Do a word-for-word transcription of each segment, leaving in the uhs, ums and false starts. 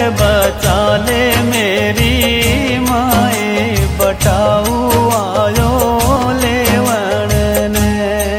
बचा ले मेरी माए बटाऊ आयो लेवण ने।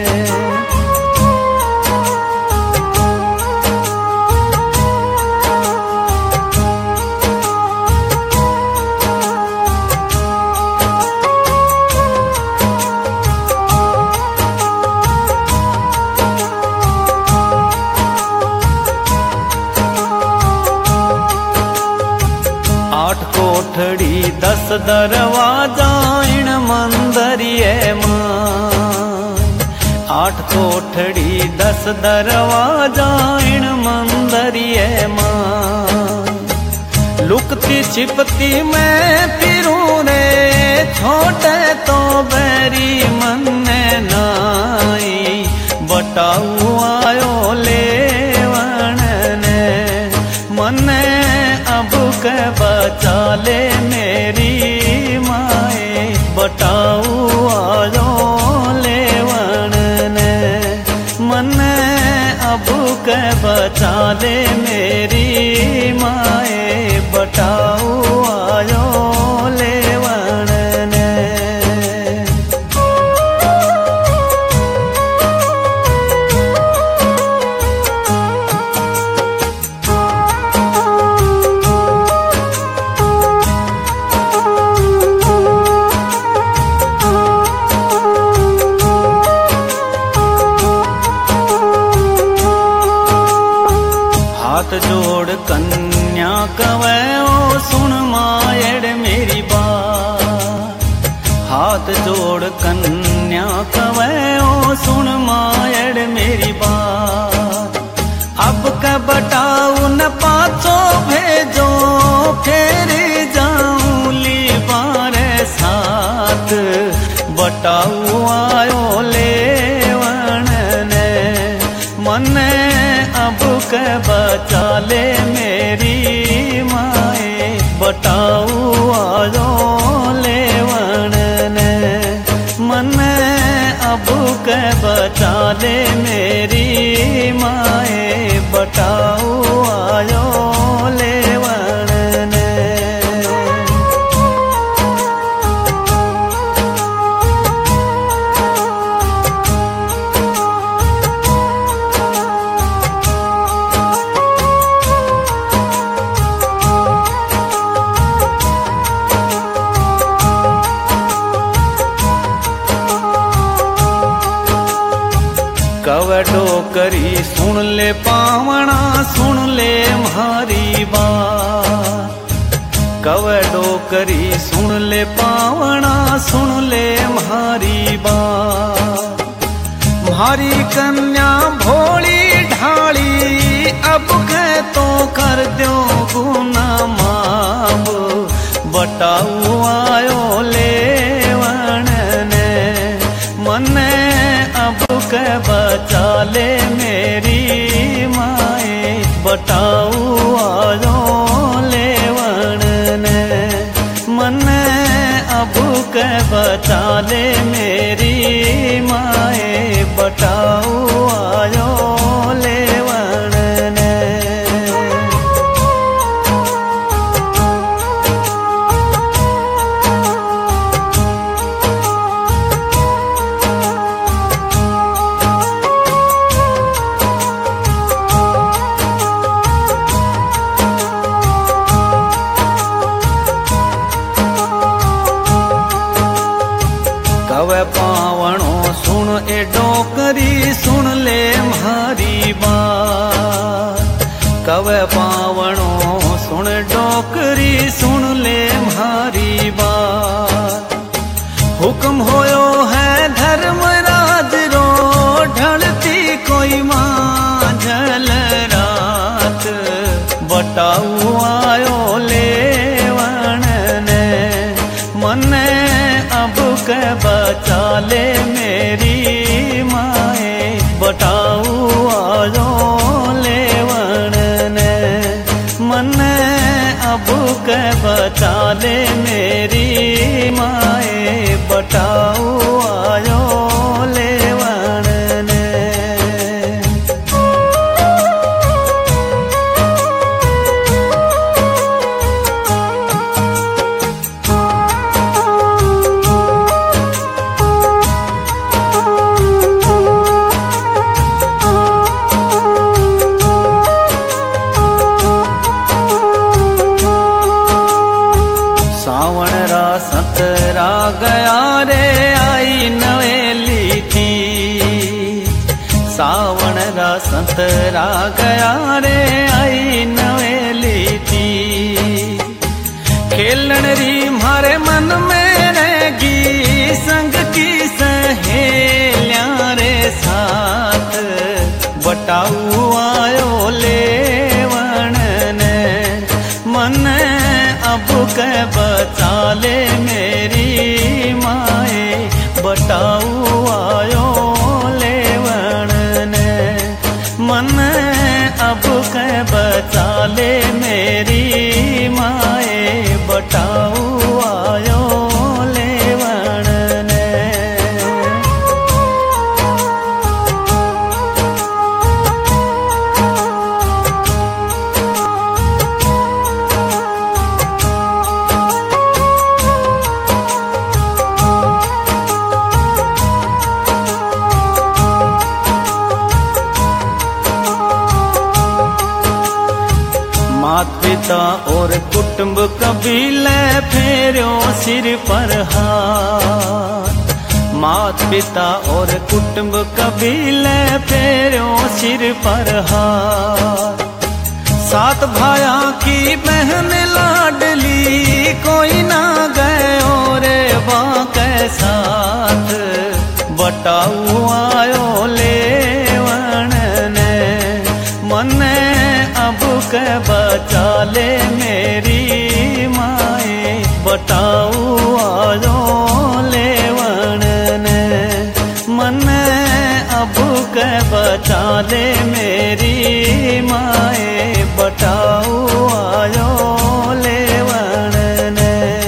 आठ कोठड़ी दस दरवाजा इन मंदरिये मां। आठ कोठड़ी दस दरवाजा इन मंदरिये मां। लुकती छिपती मैं फिरूं रे छोटे तो बैरी मन्ने नाई बटाऊ आयो लेवण ने। मन्ने अब के बचा ले मेरी माए बटाऊ आयो लेवण ने। मन्ने अब के बचा ले मेरी माए बटाऊ आयो लेवण ने। हाथ जोड़ कन्या कवे ओ सुन मायड़ मेरी बात। हाथ जोड़ कन्या कवे ओ सुन मायड़ मेरी बात। अब का बटाऊ न पाछो भेजो फिर जाऊं ली बारे साथ बटाऊ आयो लेवण ने। मन्ने अब के बचा ले मेरी माए बटाऊ आयो लेवण ने। मन्ने अब के बचा ले मेरी माए बटाऊ आयो लेवण ने। कव डोकरी सुन ले पावना सुन ले म्हारी बात। कव डोकरी सुन ले पावना सुन ले म्हारी बात। म्हारी कन्या भोली ढाली अब के तो कर दो गुना माप बटाऊ आयो लेवण ने। मन्ने अब के बचा ले मेरी माए बटाऊ आयो लेवण ने। मन्ने अब के बचा ले मेरी माए बटाऊ आयो लेवण ने। कवे पावणो सुन ए डोकरी सुन ले म्हारी बात। कवे पावणो सुन डोकरी सुन ले म्हारी बात। हुक्म होयो है धर्मराज रो ढलती कोई मांझल रात बटाऊ आयो लेवण ने। मन्ने अब के बचा ले मेरी माए बटाऊ आयो लेवण ने। मन्ने अब के बचा ले मेरी माए बटाऊ आयो लेवण ने। यात्रा गया रे आई नवेली थी। खेलन री मारे मन में रहेगी संग की सहेलियां रे साथ। बटाऊ आयो लेवण ने मन अब के बचा ले मेरी माए। बटाऊ आयो लेवण ने मन अब के बचा ले मेरी माए। बटाऊ आयो लेवण ने। मात पिता और कुटुंब कबीले फेरो सिर पर हाथ। मात पिता और कुटुंब कबीले फेरो सिर पर हाथ। सात भाया की बहन लाडली कोई ना गयो रे वहाँ के साथ। बटाऊ आयो लेवण ने मन अब के बचा ले मेरी माए। बटाऊ आयो लेवण ने मन अब के बचा ले मेरी माए। बटाऊ आयो लेवण ने।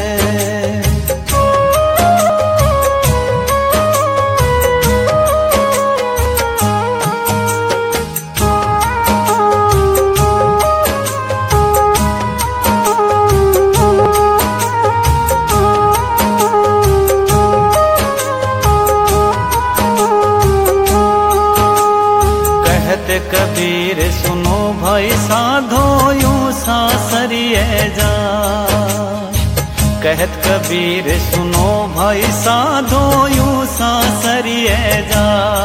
कबीर सुनो भाई साधो यूं सासरिए जा। कहत कबीर सुनो भाई साधो यूं सासरिए जा।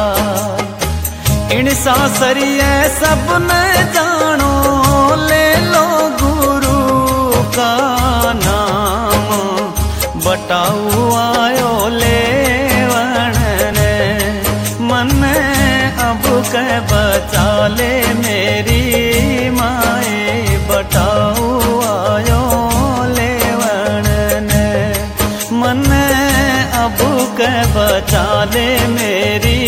इन सासरिए सब न जानो ले लो गुरु का नाम। बटाऊ आयो लेवण ने मन अब के बचा ले मेरी माए। बटाऊ आयो लेवण ने मन अब के बचा ले मेरी